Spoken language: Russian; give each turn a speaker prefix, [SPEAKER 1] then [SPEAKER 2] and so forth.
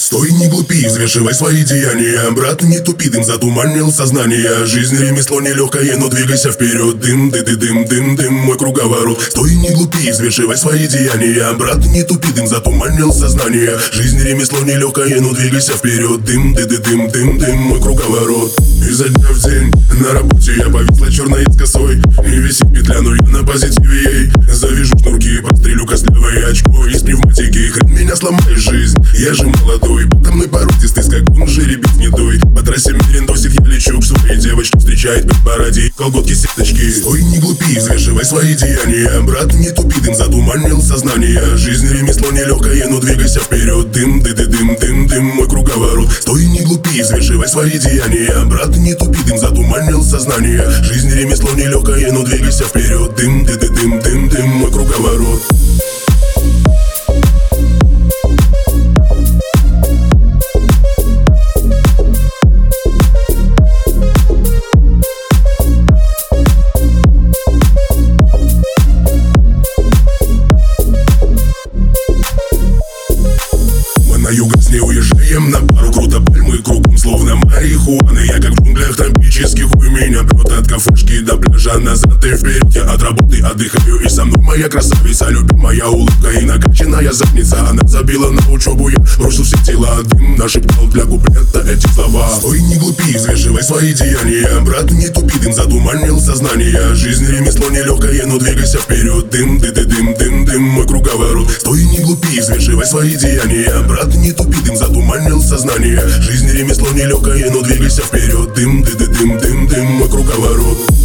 [SPEAKER 1] Стой, не глупи, взвешивай свои деяния. Брат, не тупи, дым затуманил сознание. Жизнь ремесло нелегкое, но двигайся вперед. Дым, дым, мой круговорот. Стой, не глупи, взвешивай свои деяния. Брат, не тупи, дым затуманил сознание. Жизнь ремесло нелегкое, но двигайся вперед. Дым, дым, мой круговорот. Изо дня в день на работе я повисла черной косой. И висит петля, но я на позитиве ей. Завяжу шнурки, подстрелю костлявое очко из пневматики. Хрен меня сломаешь жизнь, я же молодой. Подо мной породистый скакун, жеребец не дуй. По трассе мерендосик я лечу к своей девочке. Встречает по параде колготки сеточки. Стой, не глупи, взвешивай свои деяния. Брат, не тупи, дым затуманил сознание. Жизнь ремесло нелегкое, но двигайся вперед. Дым, дым, мой круговорот. Стой, не глупи, взвешивай свои деяния. Брат, не тупи, дым затуманил сознание. Жизнь ремесло нелегкое, но двигайся вперед. Дым, дым, мой круговорот. На юго с ней уезжаем на пару, круто пальмы кругом, словно марихуана. Я как в джунглях тропических, у меня прет от кафешки до пляжа. Назад и вперед, я от работы отдыхаю. И со мной моя красавица, любимая улыбка и накачанная задница. Она забила на учебу, я бросил все дела. Дым нашептал для куплета эти слова. Стой, не глупи, взвешивай свои деяния. Брат, не тупи, дым затуманил сознание. Жизнь ремесло нелегкое, но двигайся вперед. Дым, дым, мой круговорот. Стой, не глупи, взвешивай свои деяния. Брат, не тупи, дым затуманил сознание. Жизнь ремесло нелегкое, но двигайся вперед. Дым, мой круговорот.